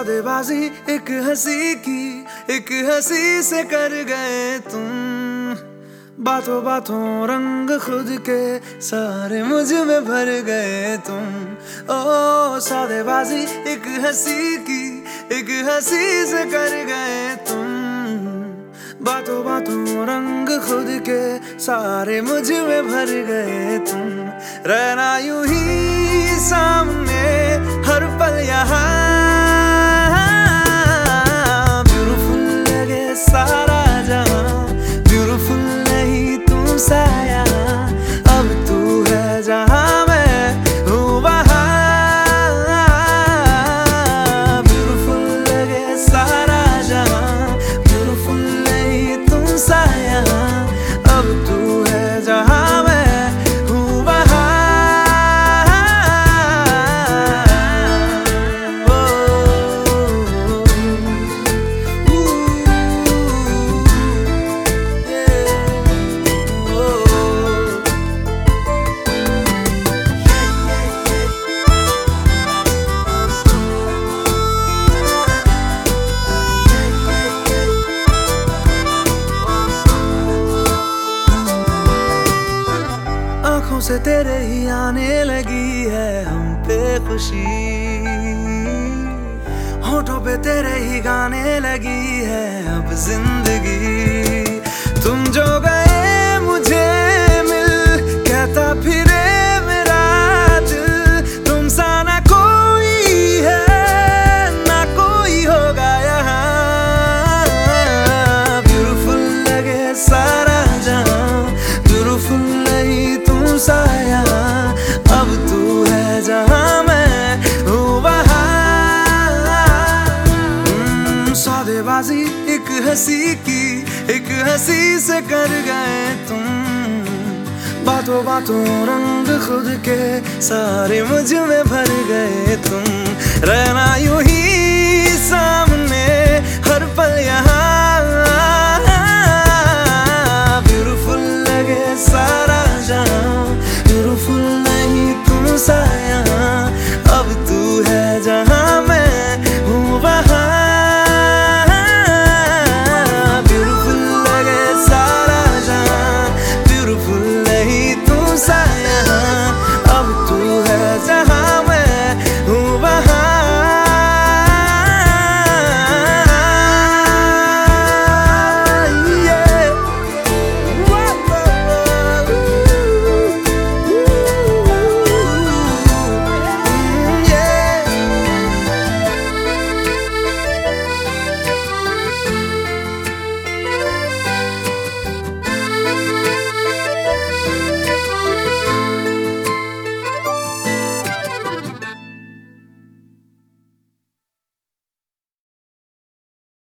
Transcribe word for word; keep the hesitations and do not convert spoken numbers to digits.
सौदेबाजी एक हंसी की, एक हंसी से कर गए तुम। बातों बातों रंग खुद के सारे मुझ में भर गए तुम। ओ सौदेबाजी एक हंसी की, एक हंसी से कर गए तुम। बातों बातों रंग खुद के सारे मुझ में भर गए तुम। रहना यूं ही सामने हर पल यहाँ, ब्यूटीफुल लगे सारा जहां। ब्यूटीफुल नहीं तुम साया, अब तू है जहां मैं हूँ वहां। ब्यूटीफुल लगे सारा जहां, ब्यूटीफुल नहीं तुम साया, अब तू है जहां मैं हूँ वहां। आँखों से तेरे ही आने लगी है हम पे खुशी, होठों पे तेरे ही गाने लगी है अब जिंदगी। तुम जो गए मुझे मिल, कहता फिरे मेरा दिल, तुम सा ना कोई है ना कोई होगा यहाँ। ब्यूटीफुल लगे सारा जहां, ब्यूटीफुल नहीं तुम साया, अब तू है जहां मैं हूँ वहां। सौदेबाजी एक हंसी की, एक हंसी से कर गए तुम। बातों बातों रंग खुद के सारे मुझ में भर गए तुम। रहना यूं ही सामने